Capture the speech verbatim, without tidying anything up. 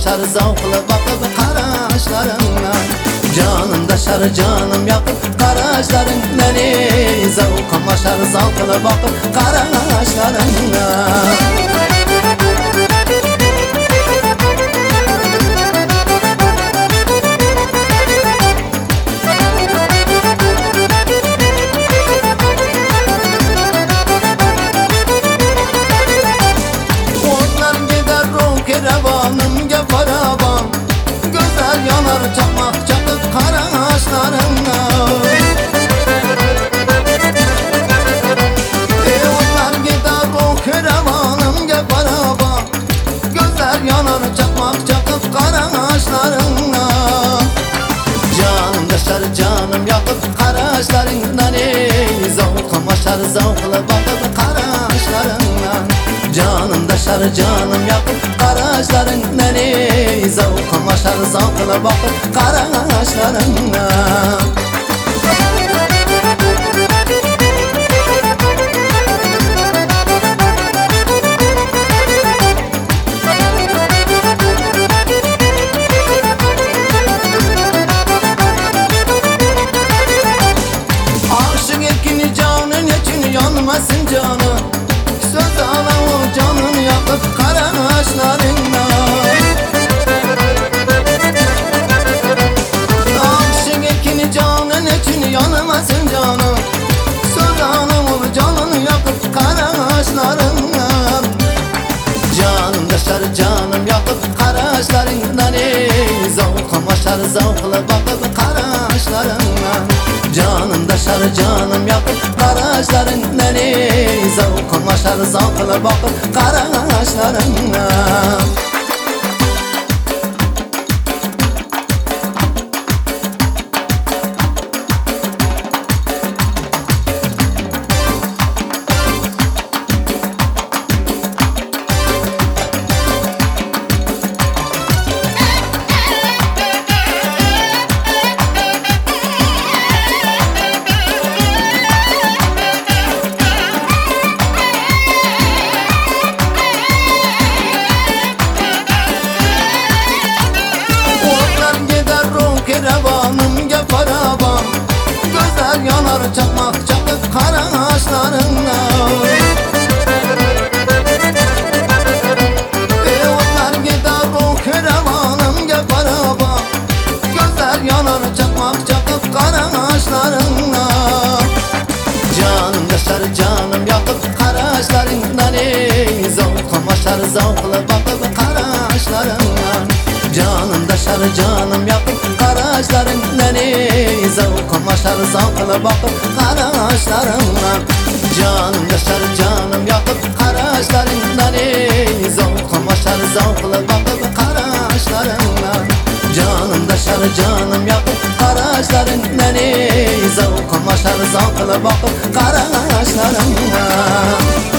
kamaşar zavkla bakıp qarashlarına. Canımdaşar canım yakıp qarashların meni, zavk kamaşar zavkla bakıp qarashlarına. Revanımga faravan, gözler yanar çakmak çakıp qarashlarına. Onlar gider ruh revanımga faravan, gözler yanar çakmak çakıp qarashlarına. Canımdaşar canım yakıp qarashlarından, ey zavk kamaşar zavkla bakıp qarashlarına. Canımdaşar canım yakıp qarashlarından, ey zavk kamaşar zavkla bakıp qarashlarına. Aşık etkin canın için yanmasın canım, söz ala o canını yakıp qarashlarına. Aşık etkin canın için yanmasın canım, söz ala o canını yakıp qarashlarına. Canımdaşar canım yakıp qarashlarından, ey zavk kamaşar zavkla bakıp qarashlarına. Canımdaşar canım yakıp qarashlarından, ey zavk kamaşar zavkla bakıp qarashlarına. Revanımga faravan, gözler yanar çakmak çakıp qarashlarına. Onlar gider ruh revanımga faravan, gözler yanar çakmak çakıp qarashlarına. Canımdaşar canım yakıp qarashlarından, ey zavk kamaşar zavkla bakıp qarashlarına. Canımdaşar canım yakıp qarashlarından, ey zavk kamaşar zavkla bakıp qarashlarına. Canımdaşar canım yakıp qarashlarından, ey zavk kamaşar zavkla bakıp qarashlarına. Canımdaşar canım yakıp qarashlarından, ey zavk kamaşar zavkla bakıp qarashlarına.